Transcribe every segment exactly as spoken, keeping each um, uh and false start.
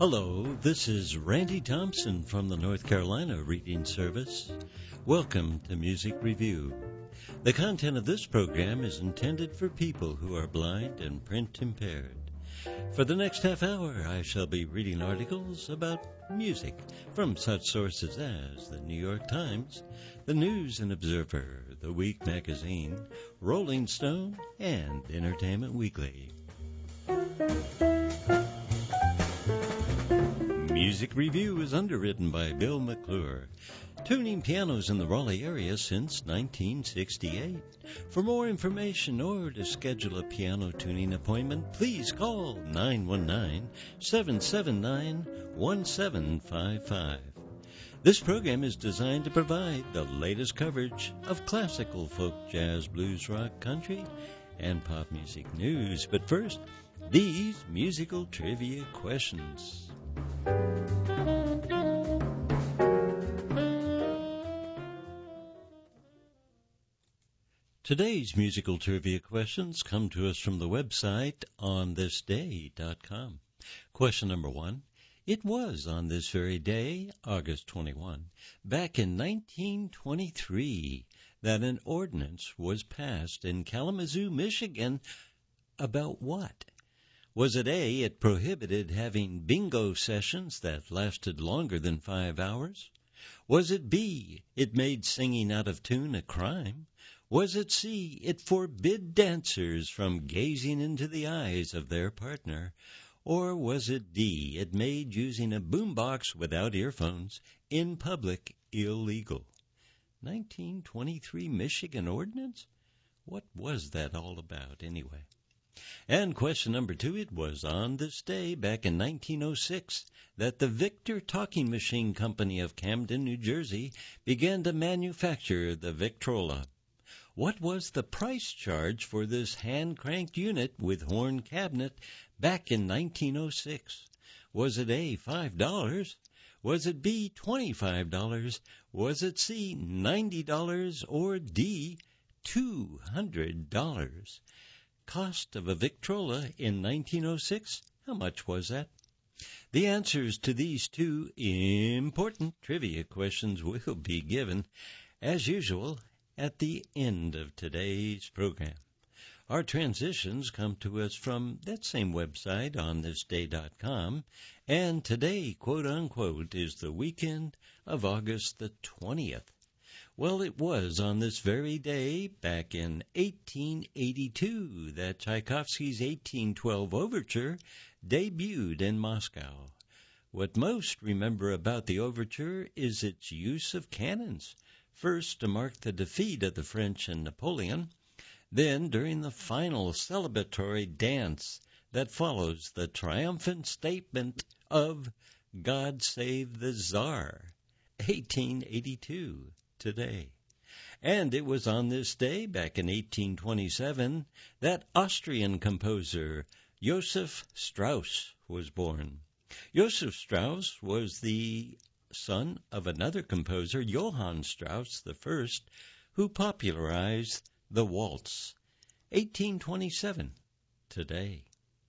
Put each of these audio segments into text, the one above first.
Hello, this is Randy Thompson from the North Carolina Reading Service. Welcome to Music Review. The content of this program is intended for people who are blind and print impaired. For the next half hour, I shall be reading articles about music from such sources as the New York Times, the News and Observer, the Week Magazine, Rolling Stone, and Entertainment Weekly. Music Review is underwritten by Bill McClure, tuning pianos in the Raleigh area since nineteen sixty-eight. For more information or to schedule a piano tuning appointment, please call nine one nine, seven seven nine, one seven five five. This program is designed to provide the latest coverage of classical, folk, jazz, blues, rock, country, and pop music news. But first, these musical trivia questions. Today's musical trivia questions come to us from the website on this day dot com. Question number one. It was on this very day, August twenty-first, back in nineteen twenty-three, that an ordinance was passed in Kalamazoo, Michigan about what? Was it A, it prohibited having bingo sessions that lasted longer than five hours? Was it B, it made singing out of tune a crime? Was it C, it forbid dancers from gazing into the eyes of their partner? Or was it D, it made using a boombox without earphones in public illegal? nineteen twenty-three Michigan ordinance? What was that all about anyway? And question number two, it was on this day back in nineteen oh six that the Victor Talking Machine Company of Camden, New Jersey began to manufacture the Victrola. What was the price charge for this hand-cranked unit with horn cabinet back in nineteen oh six? Was it A, five dollars? Was it B, twenty-five dollars? Was it C, ninety dollars? Or D, two hundred dollars? Cost of a Victrola in nineteen oh six, how much was that? The answers to these two important trivia questions will be given, as usual, at the end of today's program. Our transitions come to us from that same website on this day dot com, and today, quote-unquote, is the weekend of August the twentieth. Well, it was on this very day, back in eighteen eighty-two, that Tchaikovsky's eighteen twelve Overture debuted in Moscow. What most remember about the overture is its use of cannons, first to mark the defeat of the French and Napoleon, then during the final celebratory dance that follows the triumphant statement of God Save the Tsar, eighteen eighty-two. Today. And it was on this day, back in eighteen twenty-seven, that Austrian composer Joseph Strauss was born. Joseph Strauss was the son of another composer, Johann Strauss the First, who popularized the waltz. eighteen twenty-seven. Today.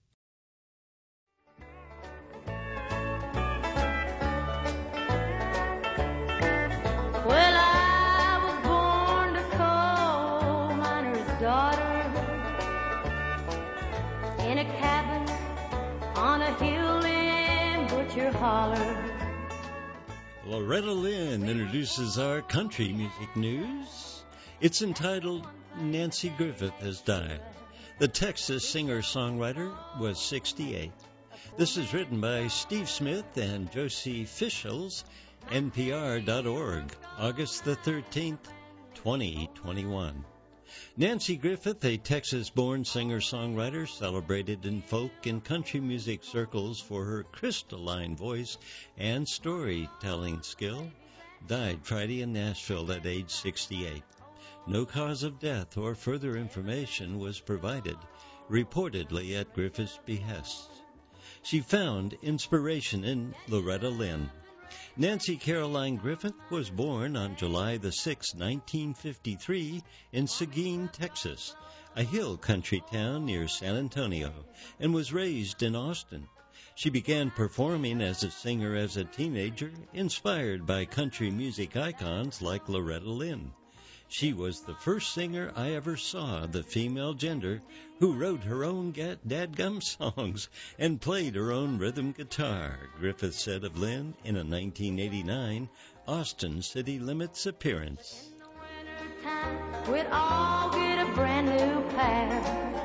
Loretta Lynn introduces our country music news. It's entitled Nanci Griffith Has Died. The Texas singer-songwriter was sixty-eight. This is written by Steve Smith and Josie Fischels, N P R dot org, August the thirteenth, twenty twenty-one. Nanci Griffith, a Texas-born singer-songwriter celebrated in folk and country music circles for her crystalline voice and storytelling skill, died Friday in Nashville at age sixty-eight. No cause of death or further information was provided, reportedly at Griffith's behest. She found inspiration in Loretta Lynn. Nanci Caroline Griffith was born on July the sixth, nineteen fifty-three, in Seguin, Texas, a hill country town near San Antonio, and was raised in Austin. She began performing as a singer as a teenager, inspired by country music icons like Loretta Lynn. She was the first singer I ever saw of the female gender who wrote her own dadgum songs and played her own rhythm guitar, Griffith said of Lynn in a nineteen eighty-nine Austin City Limits appearance. In the wintertime, we'd all get a brand new pair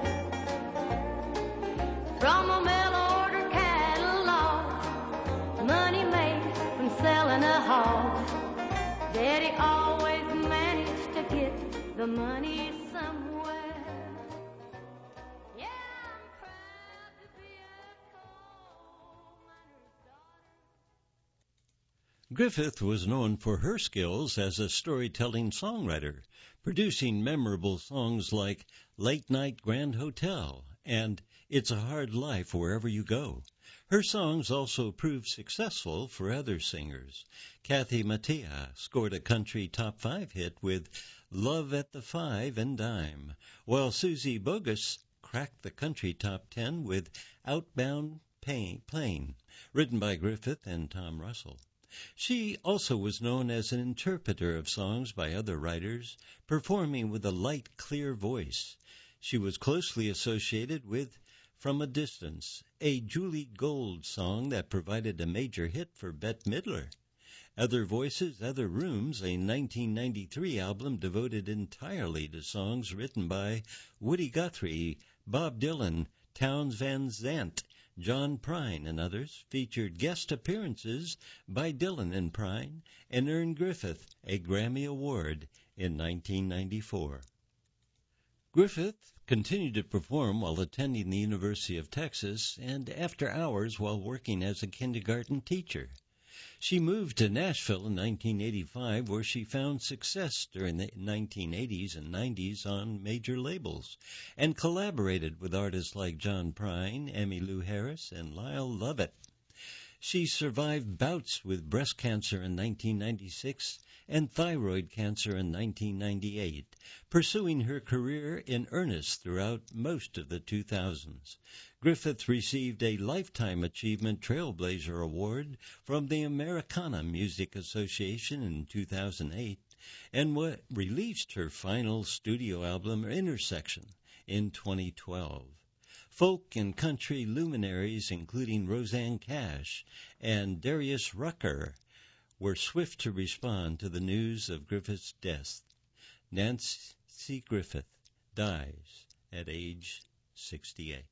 from a mail-order catalog, money made from selling a hog. Daddy always managed to get the money somewhere. Yeah, I'm proud to be a coal miner's daughter. Griffith was known for her skills as a storytelling songwriter, producing memorable songs like Late Night Grand Hotel and It's a Hard Life Wherever You Go. Her songs also proved successful for other singers. Kathy Mattea scored a country top five hit with Love at the Five and Dime, while Susie Bogus cracked the country top ten with Outbound Plane, written by Griffith and Tom Russell. She also was known as an interpreter of songs by other writers, performing with a light, clear voice. She was closely associated with From a Distance, a Julie Gold song that provided a major hit for Bette Midler. Other Voices, Other Rooms, a nineteen ninety-three album devoted entirely to songs written by Woody Guthrie, Bob Dylan, Townes Van Zandt, John Prine, and others, featured guest appearances by Dylan and Prine, and earned Griffith a Grammy Award in nineteen ninety-four. Griffith continued to perform while attending the University of Texas and after hours while working as a kindergarten teacher. She moved to Nashville in nineteen eighty-five, where she found success during the nineteen eighties and nineties on major labels, and collaborated with artists like John Prine, Emmylou Harris, and Lyle Lovett. She survived bouts with breast cancer in nineteen ninety-six and thyroid cancer in nineteen ninety-eight, pursuing her career in earnest throughout most of the two thousands. Griffith received a Lifetime Achievement Trailblazer Award from the Americana Music Association in two thousand eight and what released her final studio album, Intersection, in twenty twelve. Folk and country luminaries, including Rosanne Cash and Darius Rucker, were swift to respond to the news of Griffith's death. Nancy Griffith dies at age sixty-eight.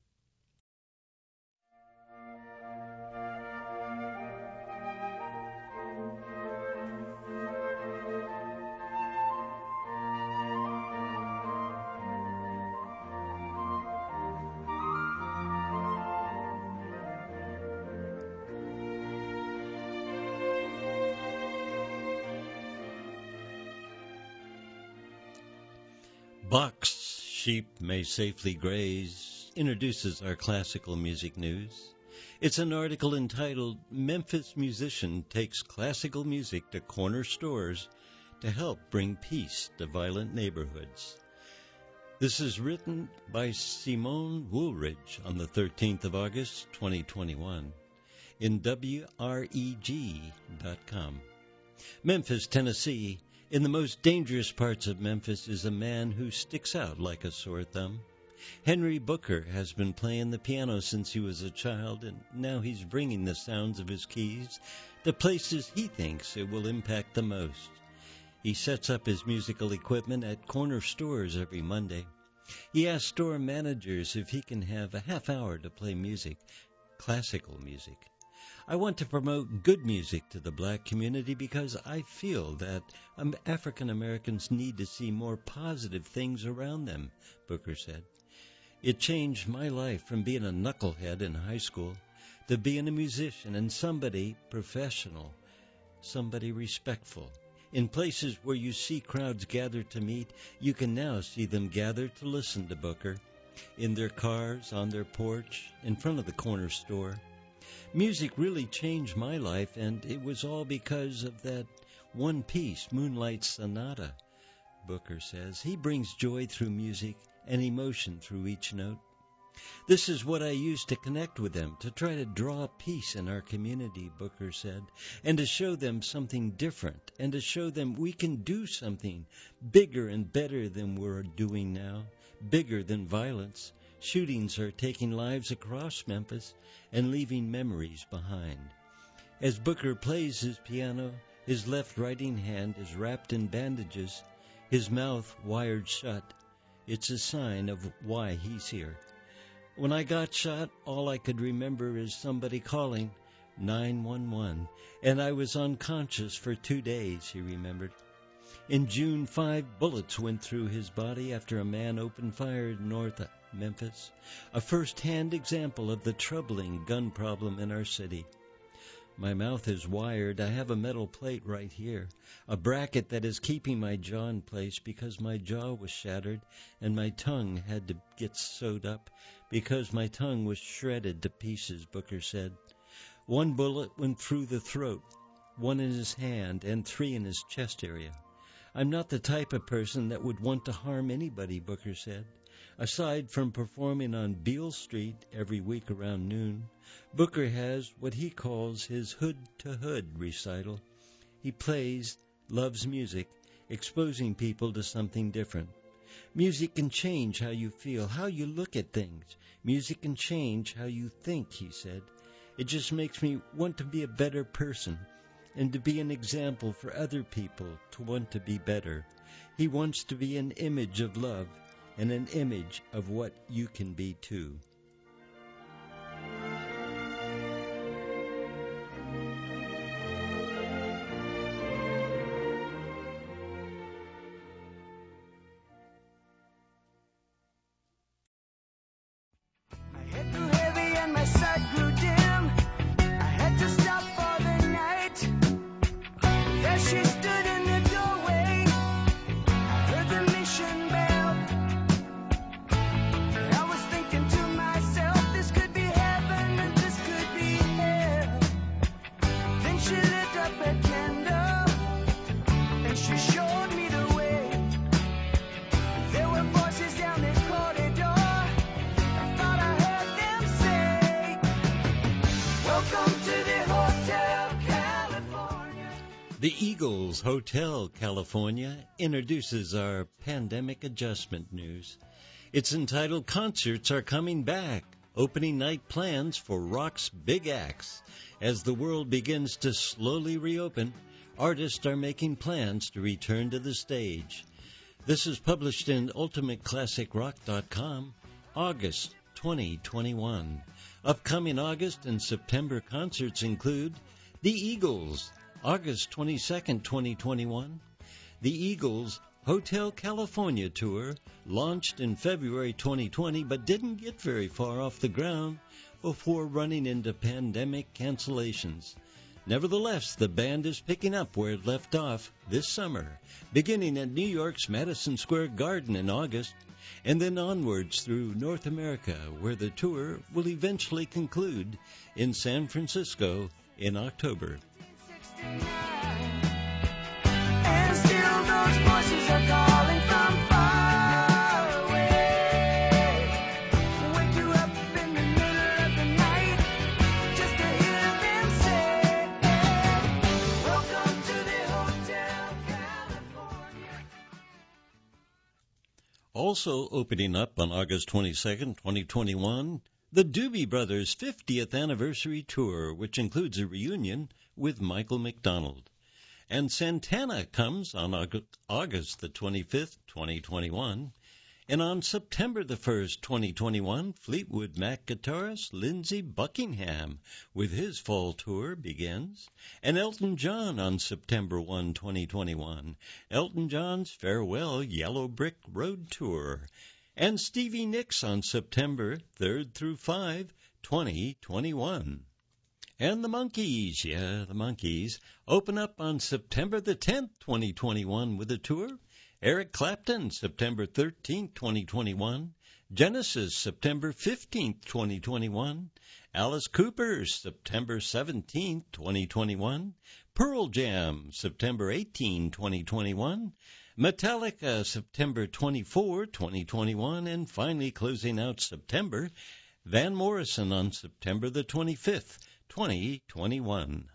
Bach's Sheep May Safely Graze introduces our classical music news. It's an article entitled Memphis Musician Takes Classical Music to Corner Stores to Help Bring Peace to Violent Neighborhoods. This is written by Simone Woolridge on the thirteenth of August, twenty twenty-one, in W R E G dot com. Memphis, Tennessee. In the most dangerous parts of Memphis is a man who sticks out like a sore thumb. Henry Booker has been playing the piano since he was a child, and now he's bringing the sounds of his keys to places he thinks it will impact the most. He sets up his musical equipment at corner stores every Monday. He asks store managers if he can have a half hour to play music, classical music. I want to promote good music to the black community because I feel that um, African Americans need to see more positive things around them, Booker said. It changed my life from being a knucklehead in high school to being a musician and somebody professional, somebody respectful. In places where you see crowds gather to meet, you can now see them gather to listen to Booker, in their cars, on their porch, in front of the corner store. Music really changed my life, and it was all because of that one piece, Moonlight Sonata, Booker says. He brings joy through music and emotion through each note. This is what I use to connect with them, to try to draw peace in our community, Booker said, and to show them something different, and to show them we can do something bigger and better than we're doing now, bigger than violence. Shootings are taking lives across Memphis and leaving memories behind. As Booker plays his piano, his left writing hand is wrapped in bandages, his mouth wired shut. It's a sign of why he's here. When I got shot, all I could remember is somebody calling nine one one, and I was unconscious for two days, he remembered. In June, five bullets went through his body after a man opened fire north of Memphis, a first-hand example of the troubling gun problem in our city. My mouth is wired. I have a metal plate right here, a bracket that is keeping my jaw in place because my jaw was shattered and my tongue had to get sewed up because my tongue was shredded to pieces, Booker said. One bullet went through the throat, one in his hand, and three in his chest area. I'm not the type of person that would want to harm anybody, Booker said. Aside from performing on Beale Street every week around noon, Booker has what he calls his hood-to-hood recital. He plays, loves music, exposing people to something different. Music can change how you feel, how you look at things. Music can change how you think, he said. It just makes me want to be a better person and to be an example for other people to want to be better. He wants to be an image of love and an image of what you can be too. The Eagles Hotel California introduces our pandemic adjustment news. It's entitled Concerts Are Coming Back, Opening Night Plans for Rock's Big Acts. As the world begins to slowly reopen, artists are making plans to return to the stage. This is published in ultimate classic rock dot com, August twenty twenty-one. Upcoming August and September concerts include The Eagles, August twenty-second, twenty twenty-one. The Eagles Hotel California Tour launched in February twenty twenty but didn't get very far off the ground before running into pandemic cancellations. Nevertheless, the band is picking up where it left off this summer, beginning at New York's Madison Square Garden in August, and then onwards through North America, where the tour will eventually conclude in San Francisco in October. And still those voices are calling from far away. Wake you up in the middle of the night just to hear them say, welcome to the Hotel California. Also opening up on August twenty-second, twenty twenty-one, the Doobie Brothers' fiftieth Anniversary Tour, which includes a reunion with Michael McDonald. And Santana comes on August the twenty-fifth, twenty twenty-one. And on September the first, twenty twenty-one, Fleetwood Mac guitarist Lindsey Buckingham with his fall tour begins. And Elton John on September first, twenty twenty-one. Elton John's Farewell Yellow Brick Road Tour. And Stevie Nicks on September third through fifth, twenty twenty-one. And the Monkees, yeah, the Monkees, open up on September the tenth, twenty twenty-one with a tour. Eric Clapton, September thirteenth, twenty twenty-one. Genesis, September fifteenth, twenty twenty-one. Alice Cooper, September seventeenth, twenty twenty-one. Pearl Jam, September eighteenth, twenty twenty-one. Metallica, September twenty-fourth, twenty twenty-one, and finally closing out September, Van Morrison on September the twenty-fifth, twenty twenty-one.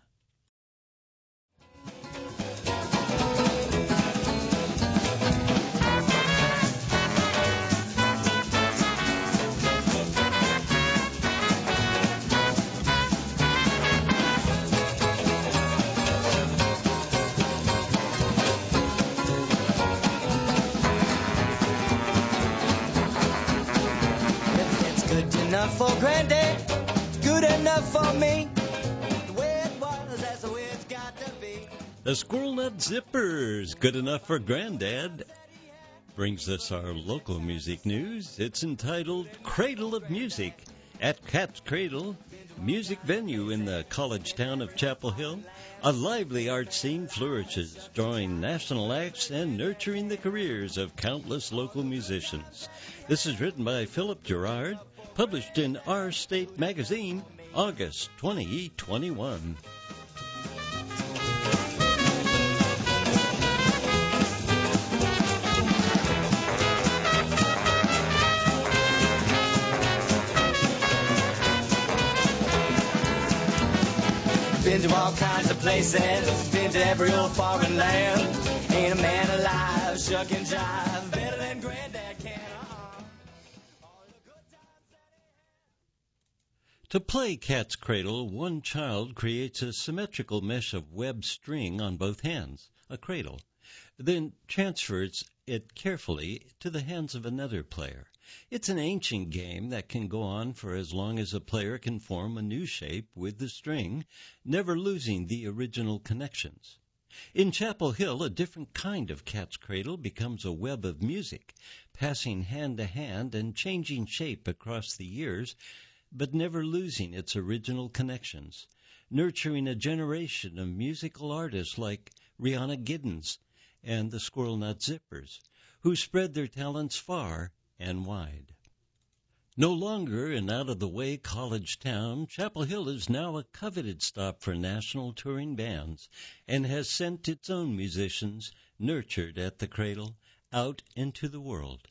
Enough for granddad, it's good enough for me. The way it was, that's the way it's got to be. The Squirrel Nut Zippers, good enough for granddad, brings us our local music news. It's entitled Cradle of Music at Cat's Cradle, music venue in the college town of Chapel Hill. A lively art scene flourishes, drawing national acts and nurturing the careers of countless local musicians. This is written by Philip Gerard, published in Our State Magazine, August twenty twenty-one. Been to all kinds of places, been to every old foreign land. Ain't a man alive, shuck and jive, better than granddad can. To play Cat's Cradle, one child creates a symmetrical mesh of web string on both hands, a cradle, then transfers it carefully to the hands of another player. It's an ancient game that can go on for as long as a player can form a new shape with the string, never losing the original connections. In Chapel Hill, a different kind of Cat's Cradle becomes a web of music, passing hand to hand and changing shape across the years, but never losing its original connections, nurturing a generation of musical artists like Rihanna Giddens and the Squirrel Nut Zippers, who spread their talents far and wide. No longer an out-of-the-way college town, Chapel Hill is now a coveted stop for national touring bands and has sent its own musicians, nurtured at the cradle, out into the world.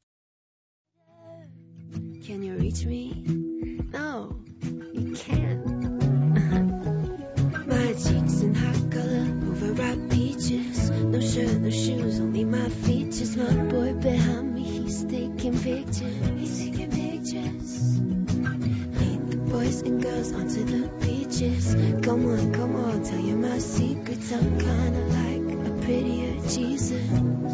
Can you reach me? No, you can't. My cheeks in hot color, overripe peaches. No shirt, no shoes, only my features. My boy behind me, he's taking pictures. He's taking pictures. Lead the boys and girls onto the beaches. Come on, come on, tell you my secrets. I'm kinda like a prettier Jesus.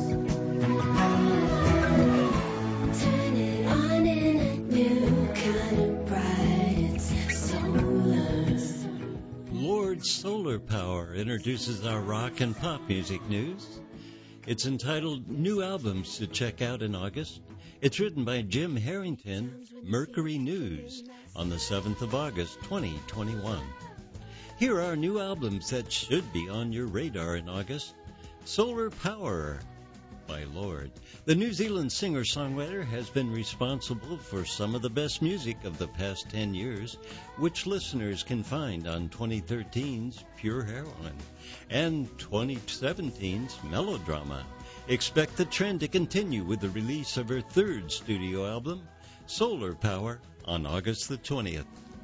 Turn it on in a new kind of bright. It's solar. Lord Solar Power introduces our rock and pop music news. It's entitled New Albums to Check Out in August. It's written by Jim Harrington, Mercury News, on the seventh of August, twenty twenty-one. Here are new albums that should be on your radar in August. Solar Power by Lord. The New Zealand singer-songwriter has been responsible for some of the best music of the past ten years, which listeners can find on twenty thirteen's Pure Heroine and twenty seventeen's Melodrama. Expect the trend to continue with the release of her third studio album, Solar Power, on August the twentieth.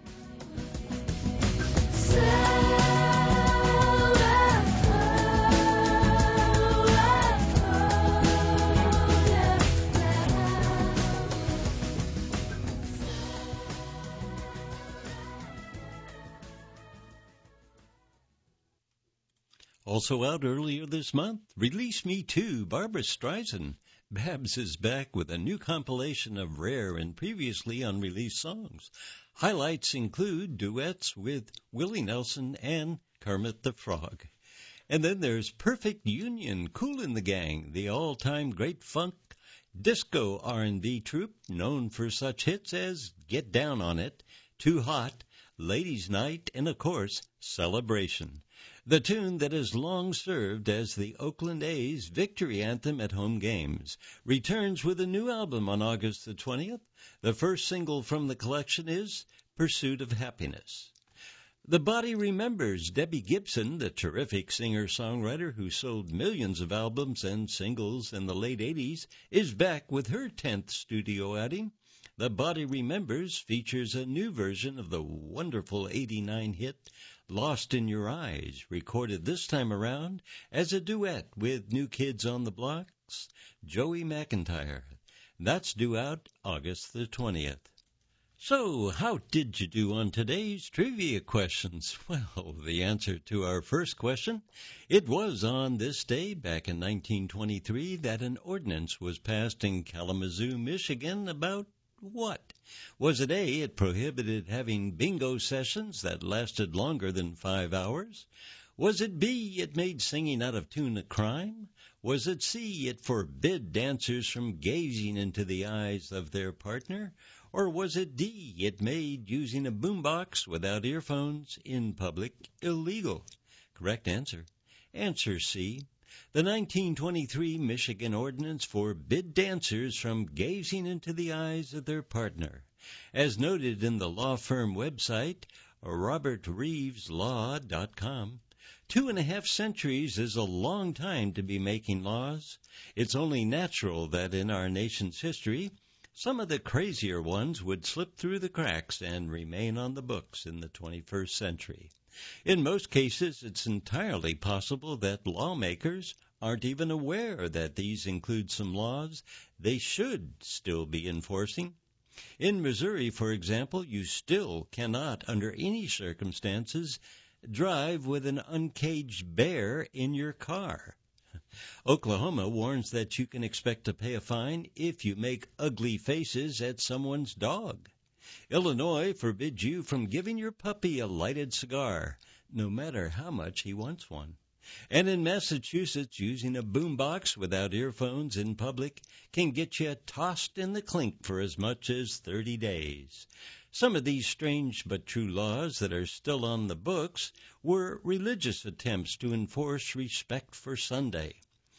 Also out earlier this month, Release Me Too, Barbra Streisand. Babs is back with a new compilation of rare and previously unreleased songs. Highlights include duets with Willie Nelson and Kermit the Frog. And then there's Perfect Union, Kool and the Gang, the all-time great funk disco R and B troupe known for such hits as Get Down on It, Too Hot, Ladies' Night, and of course, Celebration. The tune that has long served as the Oakland A's victory anthem at home games returns with a new album on August the twentieth. The first single from the collection is Pursuit of Happiness. The Body Remembers. Debbie Gibson, the terrific singer-songwriter who sold millions of albums and singles in the late eighties, is back with her tenth studio outing. The Body Remembers features a new version of the wonderful eighty-nine hit Lost in Your Eyes, recorded this time around as a duet with New Kids on the Block's Joey McIntyre. That's due out August the twentieth. So, how did you do on today's trivia questions? Well, the answer to our first question, it was on this day back in nineteen twenty-three that an ordinance was passed in Kalamazoo, Michigan about what? Was it A, it prohibited having bingo sessions that lasted longer than five hours? Was it B, it made singing out of tune a crime? Was it C, it forbid dancers from gazing into the eyes of their partner? Or was it D, it made using a boombox without earphones in public illegal? Correct answer. Answer C. The nineteen twenty-three Michigan ordinance forbid dancers from gazing into the eyes of their partner. As noted in the law firm website, robert reeves law dot com, two and a half centuries is a long time to be making laws. It's only natural that in our nation's history, some of the crazier ones would slip through the cracks and remain on the books in the twenty-first century. In most cases, it's entirely possible that lawmakers aren't even aware that these include some laws they should still be enforcing. In Missouri, for example, you still cannot, under any circumstances, drive with an uncaged bear in your car. Oklahoma warns that you can expect to pay a fine if you make ugly faces at someone's dog. Illinois forbids you from giving your puppy a lighted cigar, no matter how much he wants one. And in Massachusetts, using a boombox without earphones in public can get you tossed in the clink for as much as thirty days. Some of these strange but true laws that are still on the books were religious attempts to enforce respect for Sunday.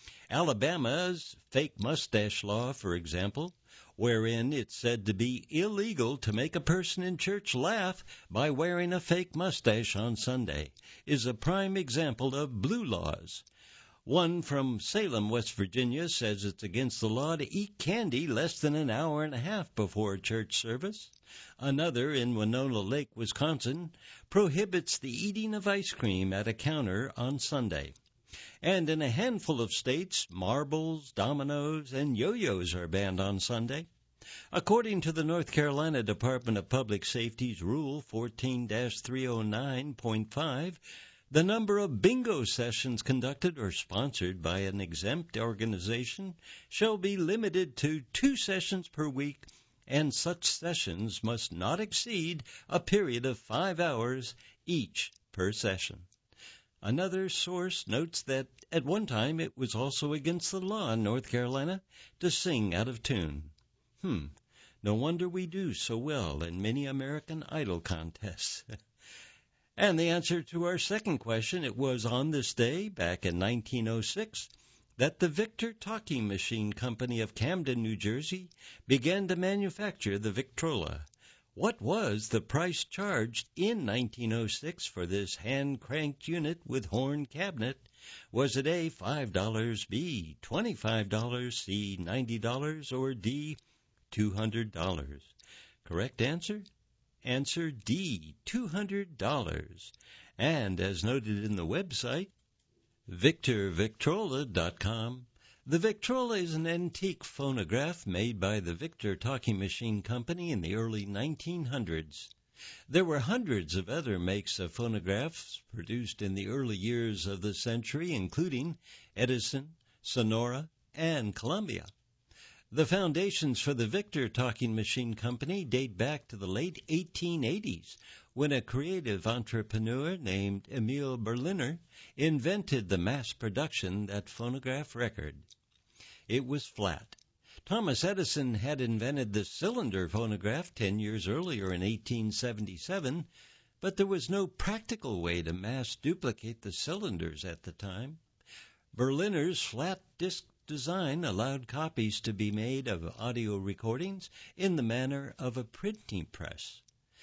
Alabama's fake mustache law, for example, wherein it's said to be illegal to make a person in church laugh by wearing a fake mustache on Sunday, is a prime example of blue laws. One from Salem, West Virginia, says it's against the law to eat candy less than an hour and a half before church service. Another in Winona Lake, Wisconsin, prohibits the eating of ice cream at a counter on Sunday. And in a handful of states, marbles, dominoes, and yo-yos are banned on Sunday. According to the North Carolina Department of Public Safety's Rule fourteen dash three oh nine point five, the number of bingo sessions conducted or sponsored by an exempt organization shall be limited to two sessions per week, and such sessions must not exceed a period of five hours each per session. Another source notes that at one time it was also against the law in North Carolina to sing out of tune. Hmm, no wonder we do so well in many American Idol contests. And the answer to our second question, it was on this day, back in nineteen oh six, that the Victor Talking Machine Company of Camden, New Jersey, began to manufacture the Victrola. What was the price charged in nineteen oh six for this hand-cranked unit with horn cabinet? Was it A, five dollars, B, twenty-five dollars, C, ninety dollars, or D, two hundred dollars? Correct answer? Answer D, two hundred dollars. And as noted in the website, victor victrola dot com, the Victrola is an antique phonograph made by the Victor Talking Machine Company in the early nineteen hundreds. There were hundreds of other makes of phonographs produced in the early years of the century, including Edison, Sonora, and Columbia. The foundations for the Victor Talking Machine Company date back to the late eighteen eighties, when a creative entrepreneur named Emil Berliner invented the mass production that phonograph record. It was flat. Thomas Edison had invented the cylinder phonograph ten years earlier in eighteen seventy-seven, but there was no practical way to mass duplicate the cylinders at the time. Berliner's flat disc design allowed copies to be made of audio recordings in the manner of a printing press.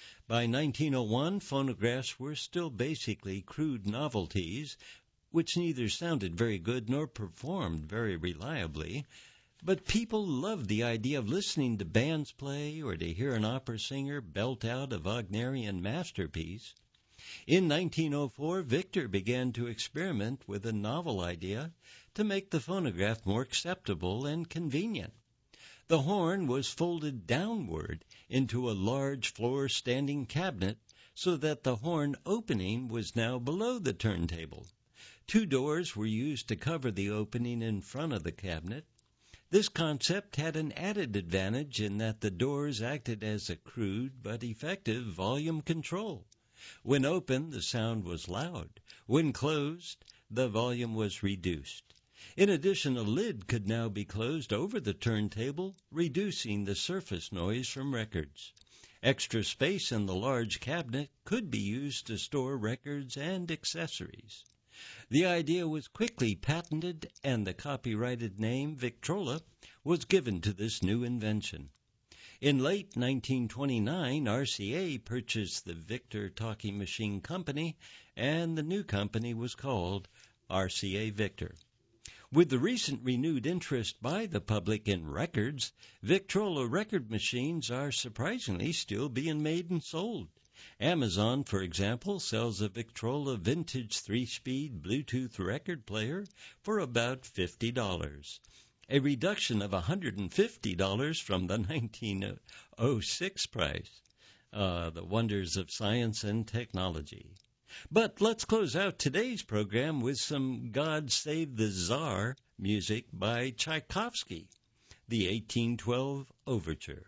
By nineteen oh one, phonographs were still basically crude novelties, which neither sounded very good nor performed very reliably. But people loved the idea of listening to bands play or to hear an opera singer belt out a Wagnerian masterpiece. In nineteen oh four, Victor began to experiment with a novel idea to make the phonograph more acceptable and convenient. The horn was folded downward into a large floor-standing cabinet so that the horn opening was now below the turntable. Two doors were used to cover the opening in front of the cabinet. This concept had an added advantage in that the doors acted as a crude but effective volume control. When open, the sound was loud. When closed, the volume was reduced. In addition, a lid could now be closed over the turntable, reducing the surface noise from records. Extra space in the large cabinet could be used to store records and accessories. The idea was quickly patented, and the copyrighted name Victrola was given to this new invention. In late nineteen twenty-nine, R C A purchased the Victor Talking Machine Company, and the new company was called R C A Victor. With the recent renewed interest by the public in records, Victrola record machines are surprisingly still being made and sold. Amazon, for example, sells a Victrola vintage three-speed Bluetooth record player for about fifty dollars, a reduction of one hundred fifty dollars from the nineteen oh six price. Uh, the wonders of science and technology. But let's close out today's program with some God Save the Tsar music by Tchaikovsky, the eighteen twelve Overture.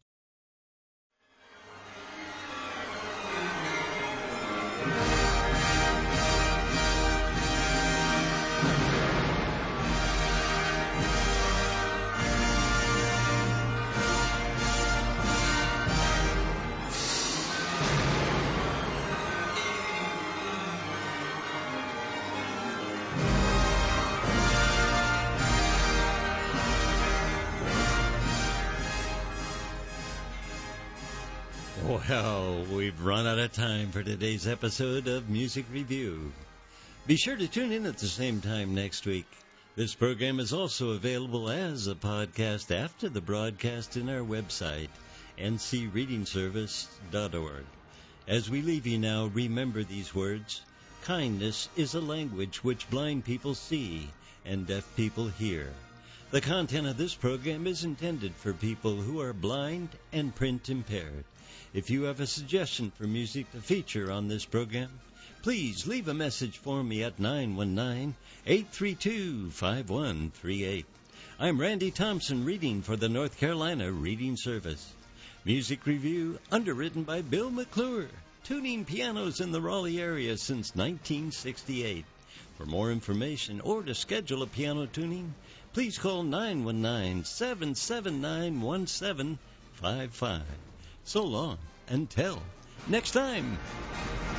Well, we've run out of time for today's episode of Music Review. Be sure to tune in at the same time next week. This program is also available as a podcast after the broadcast in our website, n c reading service dot org. As we leave you now, remember these words. Kindness is a language which blind people see and deaf people hear. The content of this program is intended for people who are blind and print impaired. If you have a suggestion for music to feature on this program, please leave a message for me at nine one nine, eight three two, five one three eight. I'm Randy Thompson reading for the North Carolina Reading Service. Music Review underwritten by Bill McClure, tuning pianos in the Raleigh area since nineteen sixty-eight. For more information or to schedule a piano tuning, please call nine one nine, seven seven nine, one seven five five. So long, until next time.